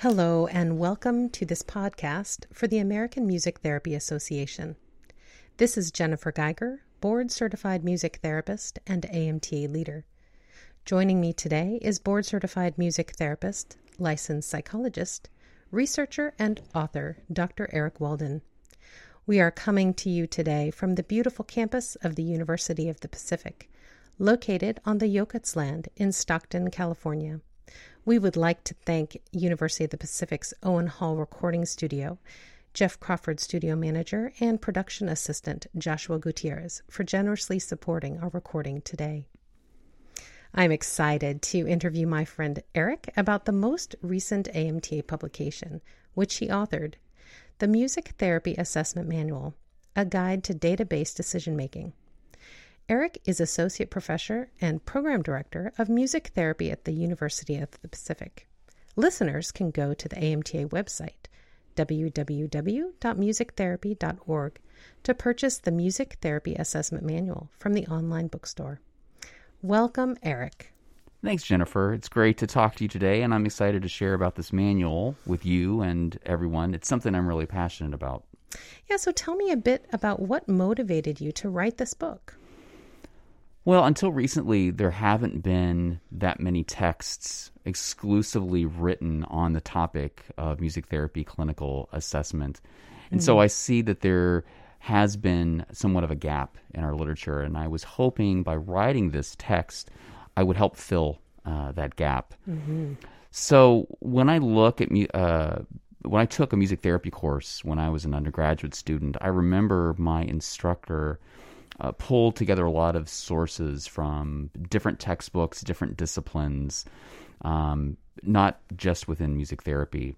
Hello, and welcome to this podcast for the American Music Therapy Association. This is Jennifer Geiger, board-certified music therapist and AMTA leader. Joining me today is board-certified music therapist, licensed psychologist, researcher, and author, Dr. Eric Walden. We are coming to you today from the beautiful campus of the University of the Pacific, located on the Yokuts land in Stockton, California. We would like to thank University of the Pacific's Owen Hall Recording Studio, Jeff Crawford Studio Manager, and Production Assistant Joshua Gutierrez for generously supporting our recording today. I'm excited to interview my friend Eric about the most recent AMTA publication, which he authored, The Music Therapy Assessment Manual, a Guide to Database Decision-Making. Eric is Associate Professor and Program Director of Music Therapy at the University of the Pacific. Listeners can go to the AMTA website, www.musictherapy.org, to purchase the Music Therapy Assessment Manual from the online bookstore. Welcome, Eric. Thanks, Jennifer. It's great to talk to you today, and I'm excited to share about this manual with you and everyone. It's something I'm really passionate about. Yeah, so tell me a bit about what motivated you to write this book. Well, until recently, there haven't been that many texts exclusively written on the topic of music therapy clinical assessment. And so I see that there has been somewhat of a gap in our literature, and I was hoping by writing this text, I would help fill that gap. So when I look at when I took a music therapy course when I was an undergraduate student, I remember my instructor pulled together a lot of sources from different textbooks, different disciplines, not just within music therapy.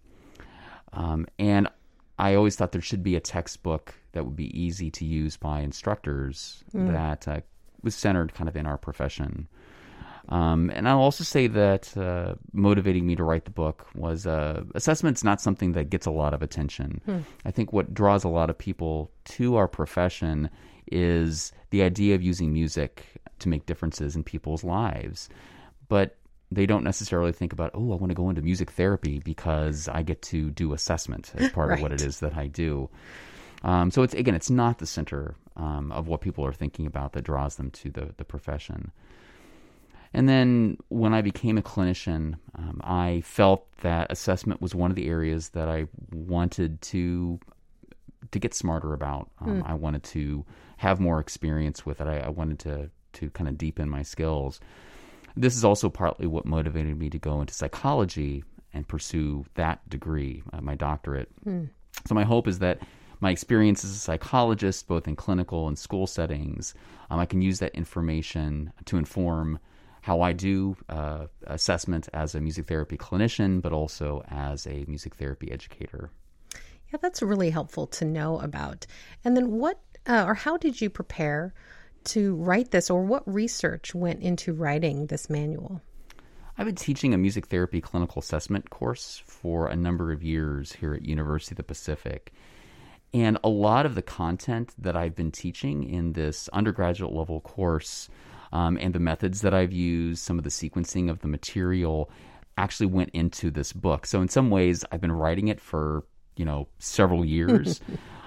And I always thought there should be a textbook that would be easy to use by instructors that was centered kind of in our profession. And I'll also say that motivating me to write the book was assessment's not something that gets a lot of attention. I think what draws a lot of people to our profession is the idea of using music to make differences in people's lives. But they don't necessarily think about, I want to go into music therapy because I get to do assessment as part of what it is that I do. So it's not the center of what people are thinking about that draws them to the profession. And then when I became a clinician, I felt that assessment was one of the areas that I wanted to get smarter about. I wanted to have more experience with it. I wanted to kind of deepen my skills. This is also partly what motivated me to go into psychology and pursue that degree, my doctorate. So my hope is that my experience as a psychologist, both in clinical and school settings, I can use that information to inform how I do assessment as a music therapy clinician, but also as a music therapy educator. Yeah, that's really helpful to know about. And then what or how did you prepare to write this, or what research went into writing this manual? I've been teaching a music therapy clinical assessment course for a number of years here at University of the Pacific. And a lot of the content that I've been teaching in this undergraduate level course and the methods that I've used, some of the sequencing of the material actually went into this book. So in some ways, I've been writing it for several years.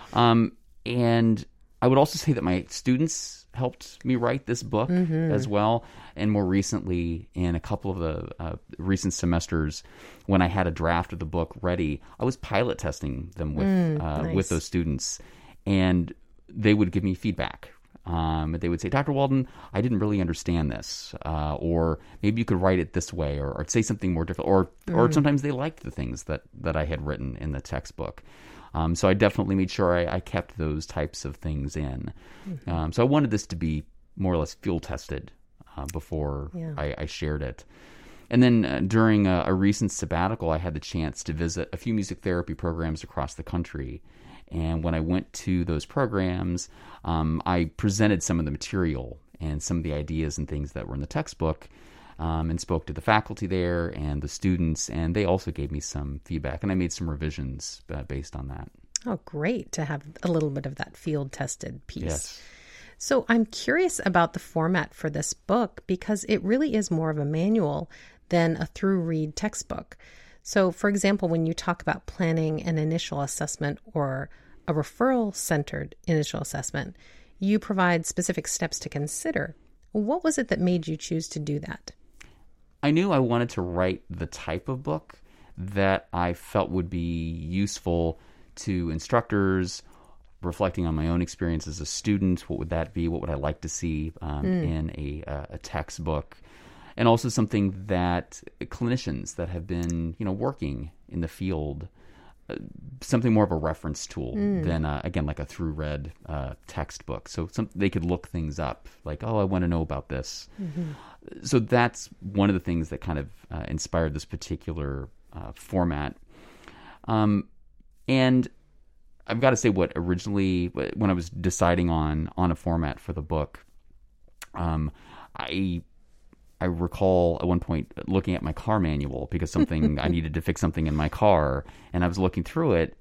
And I would also say that my students helped me write this book as well. And more recently, in a couple of the recent semesters, when I had a draft of the book ready, I was pilot testing them with those students. And they would give me feedback. They would say, Dr. Walden, I didn't really understand this. Or maybe you could write it this way, or say something more difficult. Or sometimes they liked the things that I had written in the textbook. So I definitely made sure I kept those types of things in. So I wanted this to be more or less field tested before I shared it. And then during a recent sabbatical, I had the chance to visit a few music therapy programs across the country. And when I went to those programs, I presented some of the material and some of the ideas and things that were in the textbook and spoke to the faculty there and the students, and they also gave me some feedback, and I made some revisions based on that. Oh, great to have a little bit of that field-tested piece. Yes. So I'm curious about the format for this book because it really is more of a manual than a through-read textbook. So, for example, when you talk about planning an initial assessment or a referral-centered initial assessment, you provide specific steps to consider. What was it that made you choose to do that? I knew I wanted to write the type of book that I felt would be useful to instructors, reflecting on my own experience as a student. What would that be? What would I like to see in a textbook? And also something that clinicians that have been, working in the field, something more of a reference tool than, again, like a through-read textbook. So they could look things up, like, oh, I want to know about this. Mm-hmm. So that's one of the things that kind of inspired this particular format. And I've got to say, what originally, when I was deciding on a format for the book, I recall at one point looking at my car manual because I needed to fix something in my car, and I was looking through it.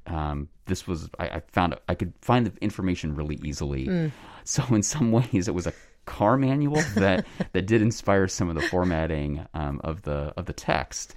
I found I could find the information really easily. So in some ways, it was a car manual that did inspire some of the formatting of the text.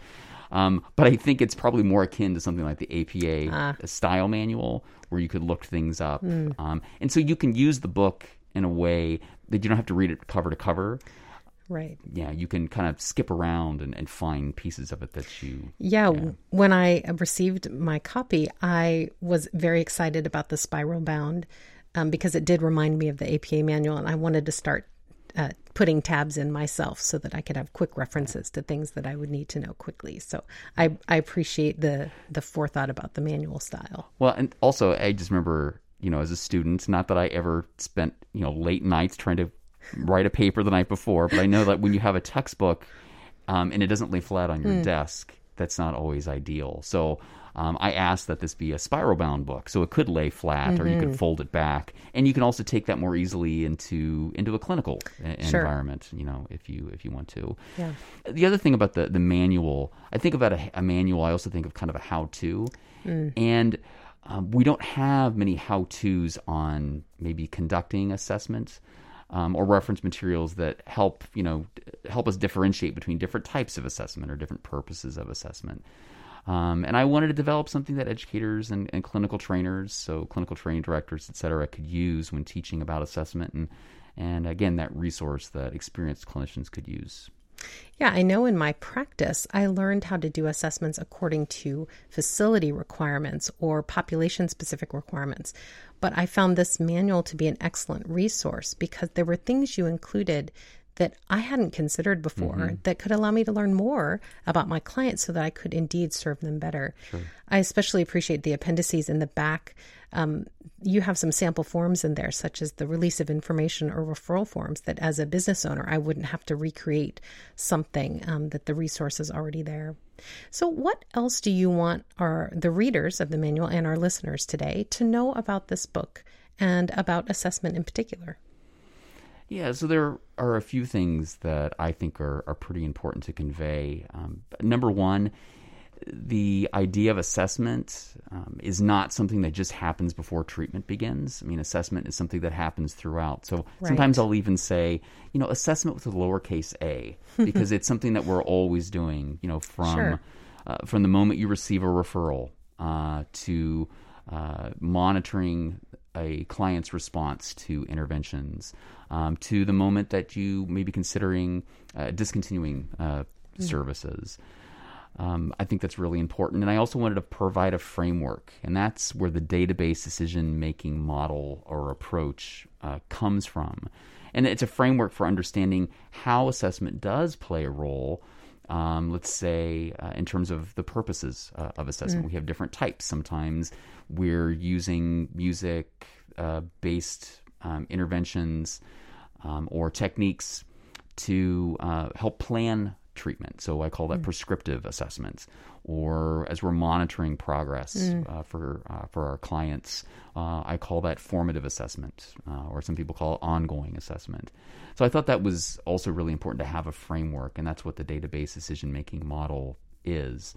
But I think it's probably more akin to something like the APA style manual, where you could look things up, and so you can use the book in a way that you don't have to read it cover to cover. Right. Yeah, you can kind of skip around and find pieces of it that you... Yeah, when I received my copy, I was very excited about the spiral bound because it did remind me of the APA manual, and I wanted to start putting tabs in myself so that I could have quick references to things that I would need to know quickly. So I appreciate the forethought about the manual style. Well, and also I just remember, as a student, not that I ever spent, late nights trying to write a paper the night before, but I know that when you have a textbook and it doesn't lay flat on your desk, that's not always ideal. So I asked that this be a spiral bound book, so it could lay flat or you could fold it back, and you can also take that more easily into a clinical environment, if you want to. Yeah. The other thing about the manual, I think about a manual, I also think of kind of a how-to, and we don't have many how-tos on maybe conducting assessments. Or reference materials that help us differentiate between different types of assessment or different purposes of assessment. And I wanted to develop something that educators and clinical trainers, so clinical training directors, et cetera, could use when teaching about assessment, and again, that resource that experienced clinicians could use. Yeah, I know in my practice, I learned how to do assessments according to facility requirements or population-specific requirements. But I found this manual to be an excellent resource because there were things you included that I hadn't considered before that could allow me to learn more about my clients so that I could indeed serve them better. Sure. I especially appreciate the appendices in the back. You have some sample forms in there, such as the release of information or referral forms that as a business owner, I wouldn't have to recreate something that the resource is already there. So what else do you want the readers of the manual and our listeners today to know about this book and about assessment in particular? Yeah, so there are a few things that I think are pretty important to convey. Number one, the idea of assessment is not something that just happens before treatment begins. I mean, assessment is something that happens throughout. So sometimes I'll even say, assessment with a lowercase a, because it's something that we're always doing, from the moment you receive a referral to monitoring a client's response to interventions, to the moment that you may be considering discontinuing services. I think that's really important. And I also wanted to provide a framework, and that's where the database decision-making model or approach comes from. And it's a framework for understanding how assessment does play a role, let's say, in terms of the purposes of assessment. We have different types. Sometimes we're using music-based interventions or techniques to help plan treatment. So I call that prescriptive assessment. Or as we're monitoring progress for our clients, I call that formative assessment, or some people call it ongoing assessment. So I thought that was also really important to have a framework, and that's what the database decision-making model is.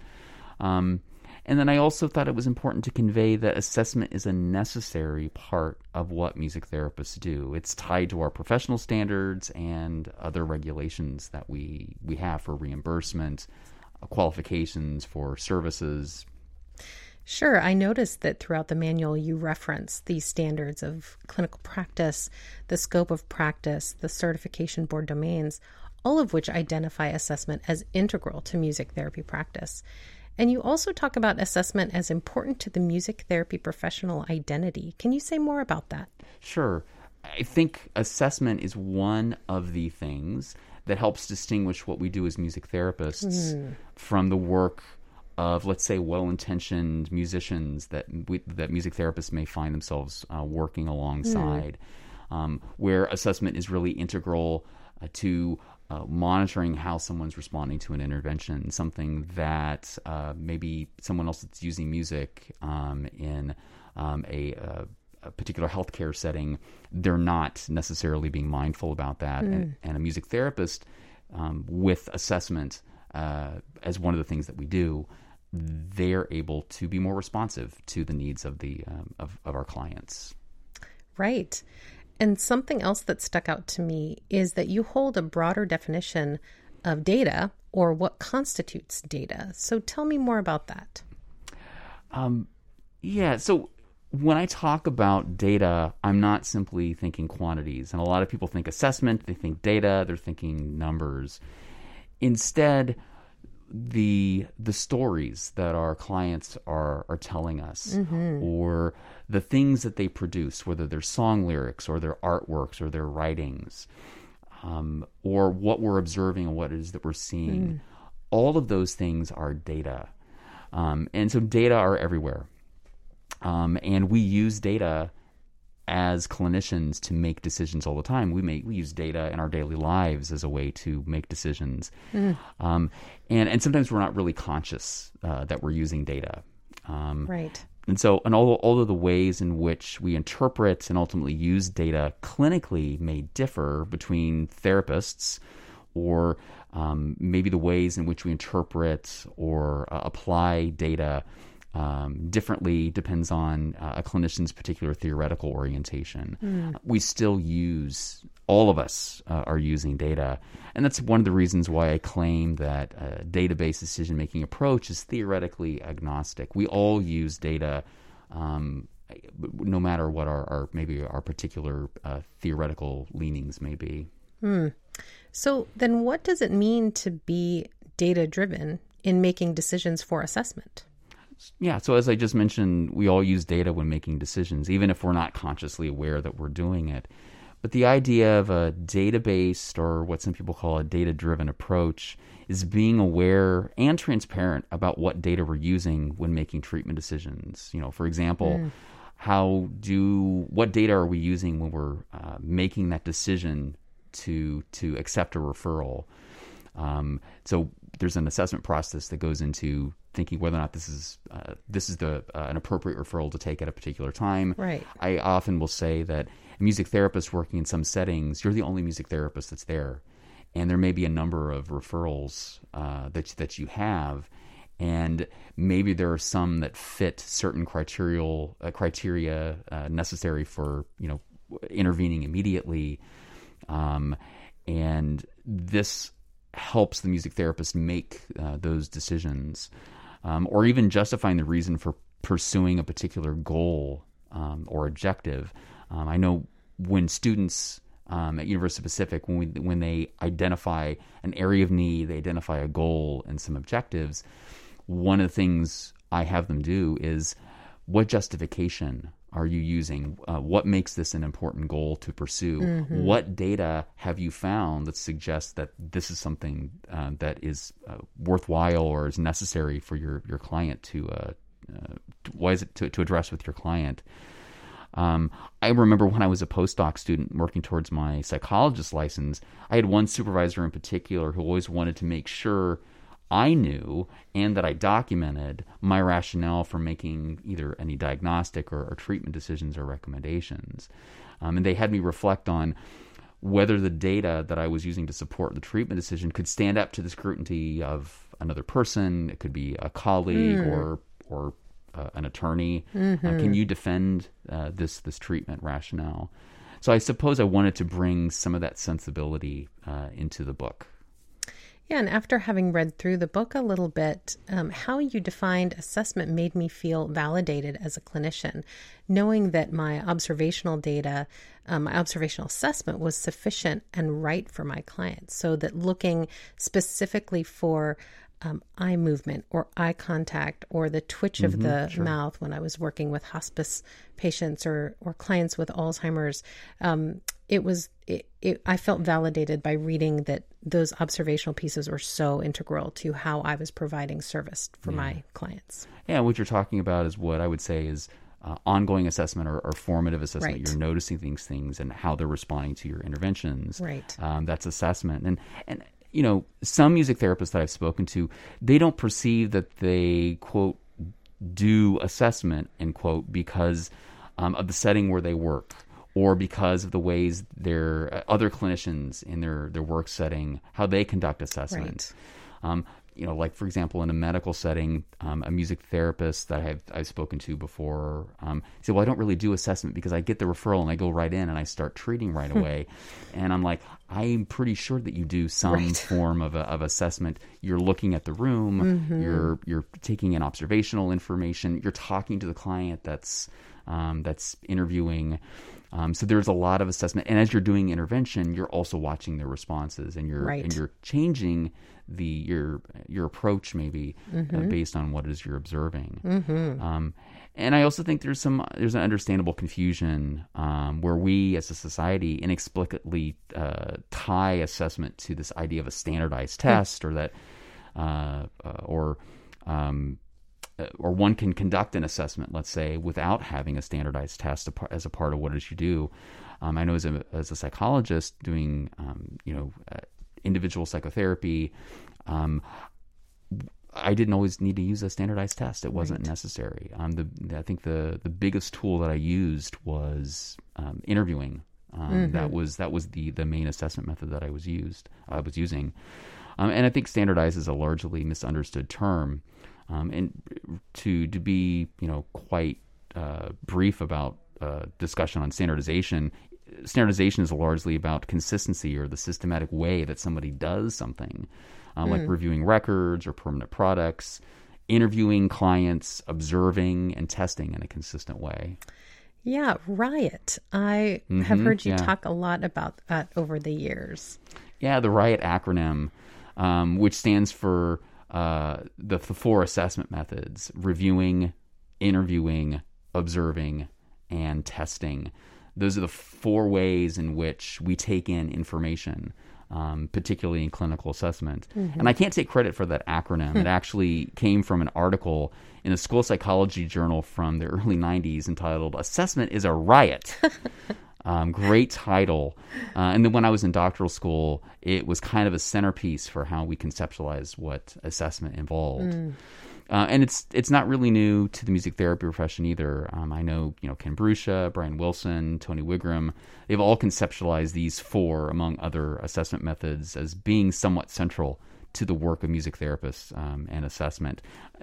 And then I also thought it was important to convey that assessment is a necessary part of what music therapists do. It's tied to our professional standards and other regulations that we have for reimbursement, qualifications for services. Sure. I noticed that throughout the manual, you reference these standards of clinical practice, the scope of practice, the certification board domains, all of which identify assessment as integral to music therapy practice. And you also talk about assessment as important to the music therapy professional identity. Can you say more about that? Sure. I think assessment is one of the things that helps distinguish what we do as music therapists from the work of, let's say, well-intentioned musicians that music therapists may find themselves working alongside, where assessment is really integral to monitoring how someone's responding to an intervention, something that maybe someone else that's using music in a particular healthcare setting, they're not necessarily being mindful about that. And a music therapist, with assessment as one of the things that we do, they're able to be more responsive to the needs of of our clients. Right. And something else that stuck out to me is that you hold a broader definition of data, or what constitutes data. So tell me more about that. So when I talk about data, I'm not simply thinking quantities. And a lot of people think assessment, they think data, they're thinking numbers. Instead, the stories that our clients are telling us, or the things that they produce, whether they're song lyrics or their artworks or their writings, or what we're observing and what it is that we're seeing, all of those things are data. And so data are everywhere. And we use data as clinicians to make decisions all the time. We use data in our daily lives as a way to make decisions. And sometimes we're not really conscious that we're using data. Right. And so, all of the ways in which we interpret and ultimately use data clinically may differ between therapists, or maybe the ways in which we interpret or apply data differently depends on a clinician's particular theoretical orientation. We still all of us are using data. And that's one of the reasons why I claim that a database decision-making approach is theoretically agnostic. We all use data, no matter what our particular theoretical leanings may be. So then what does it mean to be data-driven in making decisions for assessment? Yeah, so as I just mentioned, we all use data when making decisions, even if we're not consciously aware that we're doing it. But the idea of a data-based, or what some people call a data-driven approach, is being aware and transparent about what data we're using when making treatment decisions. For example, what data are we using when we're making that decision to accept a referral? So there's an assessment process that goes into thinking whether or not this is an appropriate referral to take at a particular time. Right. I often will say that a music therapist working in some settings, you're the only music therapist that's there, and there may be a number of referrals that you have, and maybe there are some that fit certain criteria necessary for intervening immediately, and this helps the music therapist make those decisions, or even justifying the reason for pursuing a particular goal or objective. I know when students at University Pacific, when they identify an area of need, they identify a goal and some objectives, one of the things I have them do is, what justification are you using? What makes this an important goal to pursue? What data have you found that suggests that this is something that is worthwhile or is necessary for your client to address with your client? I remember when I was a postdoc student working towards my psychologist license, I had one supervisor in particular who always wanted to make sure I knew and that I documented my rationale for making either any diagnostic or treatment decisions or recommendations. And they had me reflect on whether the data that I was using to support the treatment decision could stand up to the scrutiny of another person. It could be a colleague or an attorney. Can you defend this treatment rationale? So I suppose I wanted to bring some of that sensibility into the book. Yeah, and after having read through the book a little bit, how you defined assessment made me feel validated as a clinician, knowing that my observational data, my observational assessment was sufficient and right for my clients, so that looking specifically for eye movement or eye contact or the twitch of the mouth when I was working with hospice patients or clients with Alzheimer's, I felt validated by reading that those observational pieces were so integral to how I was providing service for my clients. Yeah, what you're talking about is what I would say is ongoing assessment or formative assessment. Right. You're noticing these things and how they're responding to your interventions. Right. That's assessment. And you know, some music therapists that I've spoken to, they don't perceive that they, quote, do assessment, end quote, because of the setting where they work or because of the ways their other clinicians in their work setting, how they conduct assessment. Right. You know, like, for example, in a medical setting, a music therapist that I've spoken to before said, well, I don't really do assessment because I get the referral and I go right in and I start treating right away. And I'm like, I'm pretty sure that you do some form of assessment. You're looking at the room, you're taking in observational information, you're talking to the client that's interviewing. So there's a lot of assessment, and as you're doing intervention, you're also watching their responses, and you're changing your approach maybe based on what it is you're observing. And I also think there's an understandable confusion where we as a society inexplicably tie assessment to this idea of a standardized test, or that or one can conduct an assessment, let's say, without having a standardized test as a part of what it is you do. I know as a psychologist doing individual psychotherapy, I didn't always need to use a standardized test. It wasn't necessary. I think the biggest tool that I used was interviewing. That was the main assessment method that I was using. And I think standardized is a largely misunderstood term. And to be quite brief about discussion on standardization is largely about consistency or the systematic way that somebody does something, like reviewing records or permanent products, interviewing clients, observing and testing in a consistent way. Yeah, RIOT. I have heard you talk a lot about that over the years. Yeah, the RIOT acronym, which stands for the four assessment methods: reviewing, interviewing, observing, and testing. Those are the four ways in which we take in information, particularly in clinical assessment. And I can't take credit for that acronym. It actually came from an article in a school psychology journal from the early 90s entitled "Assessment is a Riot." Great title. And then when I was in doctoral school, it was kind of a centerpiece for how we conceptualize what assessment involved. And it's not really new to the music therapy profession either. I know, Ken Bruscia, Brian Wilson, Tony Wigram, they've all conceptualized these four, among other assessment methods, as being somewhat central to the work of music therapists and assessment.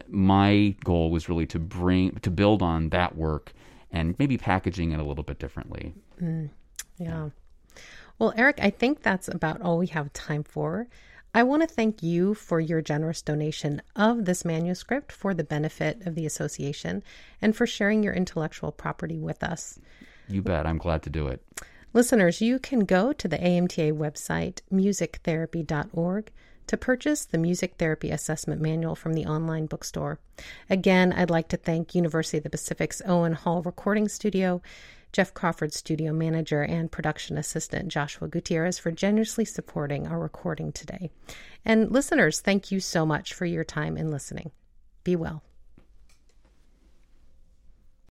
My goal was really to build on that work and maybe packaging it a little bit differently. Yeah. Well, Eric, I think that's about all we have time for. I want to thank you for your generous donation of this manuscript for the benefit of the association and for sharing your intellectual property with us. You bet. I'm glad to do it. Listeners, you can go to the AMTA website, musictherapy.org, to purchase the Music Therapy Assessment Manual from the online bookstore. Again, I'd like to thank University of the Pacific's Owen Hall Recording Studio, Jeff Crawford, studio manager, and production assistant Joshua Gutierrez for generously supporting our recording today. And listeners, thank you so much for your time in listening. Be well.